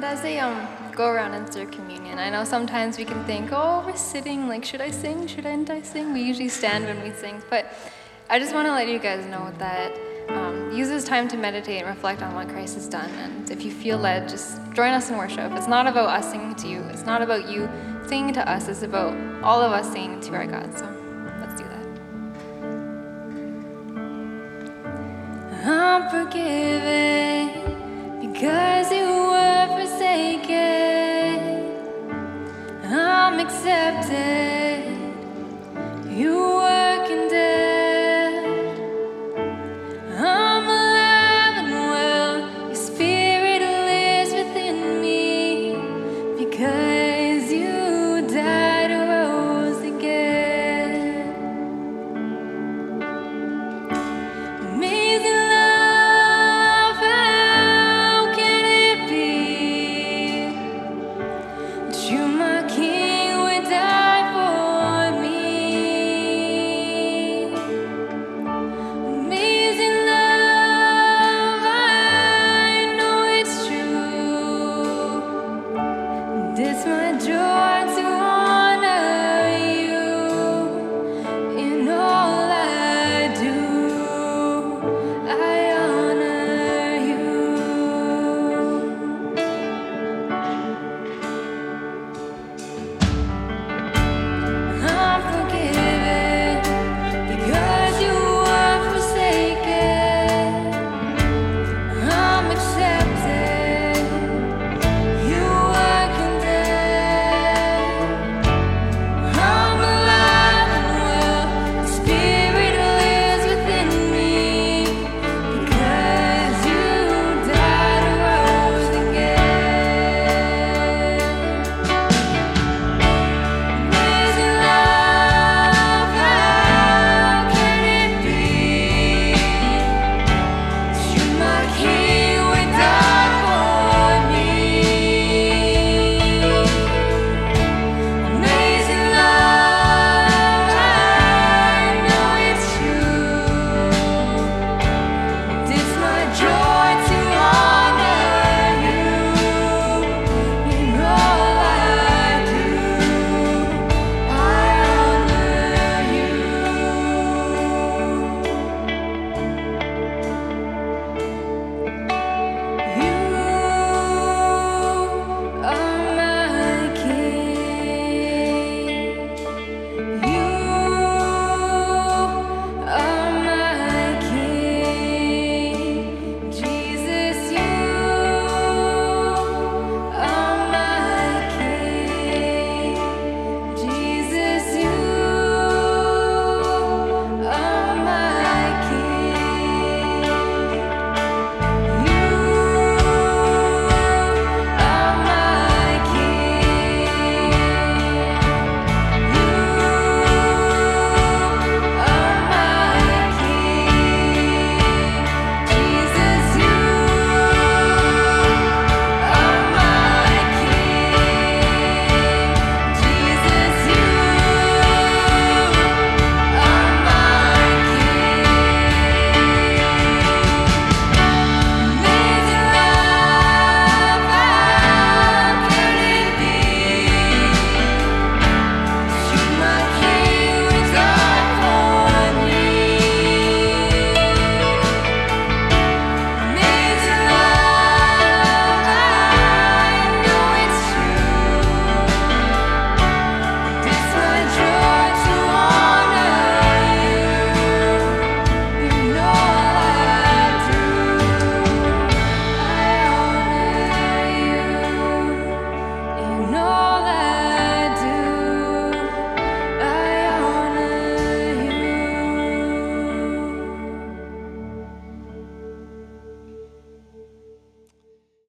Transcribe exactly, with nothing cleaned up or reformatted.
And as they um go around and serve communion, I know sometimes we can think, oh, we're sitting, like, should I sing, shouldn't I sing? We usually stand when we sing, but I just want to let you guys know that um, use this time to meditate and reflect on what Christ has done, and if you feel led, just join us in worship. It's not about us singing to you, it's not about you singing to us, it's about all of us singing to our God, so let's do that. I'm forgiven because you were forsaken. I'm accepted